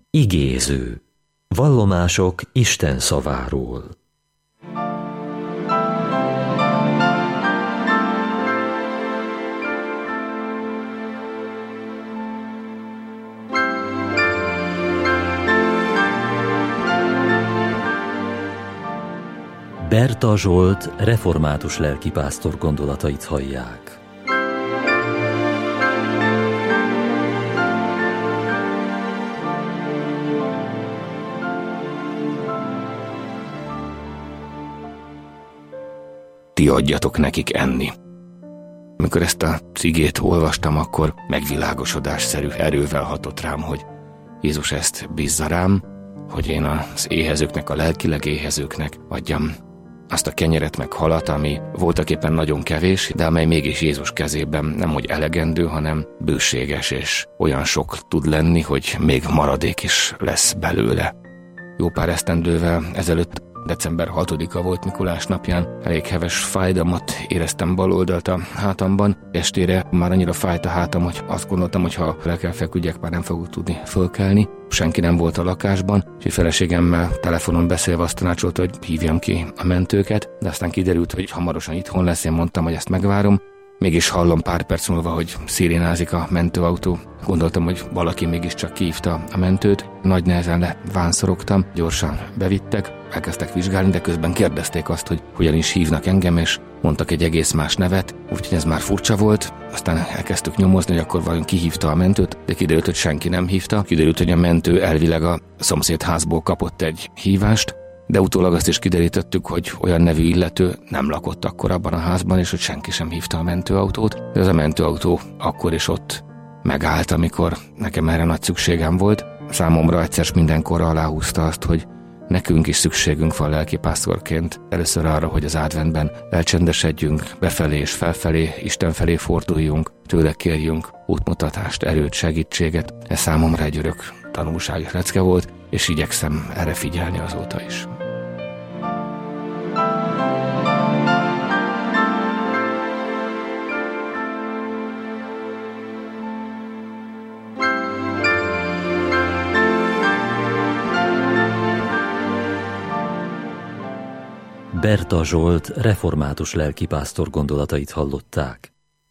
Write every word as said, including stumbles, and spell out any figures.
Igéző. Vallomások Isten szaváról. Berta Zsolt református lelkipásztor gondolatait hallják. Ti adjatok nekik enni. Amikor ezt a cigét olvastam, akkor megvilágosodásszerű erővel hatott rám, hogy Jézus ezt bízza rám, hogy én az éhezőknek, a lelkileg éhezőknek adjam azt a kenyeret meg halat, ami voltaképpen nagyon kevés, de amely mégis Jézus kezében nem hogy elegendő, hanem bőséges, és olyan sok tud lenni, hogy még maradék is lesz belőle. Jó pár esztendővel ezelőtt, december hatodika volt Mikulás napján, elég heves fájdalmat éreztem bal oldalt a hátamban. Estére már annyira fájt a hátam, hogy azt gondoltam, hogy ha le kell feküdjek, már nem fogok tudni fölkelni. Senki nem volt a lakásban, és a feleségemmel telefonon beszélve azt tanácsolta, hogy hívjam ki a mentőket, de aztán kiderült, hogy hamarosan itthon lesz, én mondtam, hogy ezt megvárom. Mégis hallom pár perc múlva, hogy szirénázik a mentőautó. Gondoltam, hogy valaki mégiscsak kihívta a mentőt. Nagy nehezen levánszorogtam, gyorsan bevittek, elkezdtek vizsgálni, de közben kérdezték azt, hogy hogyan is hívnak engem, és mondtak egy egész más nevet, úgyhogy ez már furcsa volt. Aztán elkezdtük nyomozni, hogy akkor vajon kihívta a mentőt, de kiderült, hogy senki nem hívta. Kiderült, hogy a mentő elvileg a szomszédházból kapott egy hívást, de utólag azt is kiderítettük, hogy olyan nevű illető nem lakott akkor abban a házban, és hogy senki sem hívta a mentőautót, de az a mentőautó akkor is ott megállt, amikor nekem erre nagy szükségem volt. Számomra egyszer mindenkorra aláhúzta azt, hogy nekünk is szükségünk van lelkipásztorként először arra, hogy az adventben elcsendesedjünk, befelé és felfelé, Isten felé forduljunk, tőle kérjünk útmutatást, erőt, segítséget. Ez számomra egy örök tanulság lecke volt, és igyekszem erre figyelni azóta is. Berta Zsolt református lelkipásztor gondolatait hallották.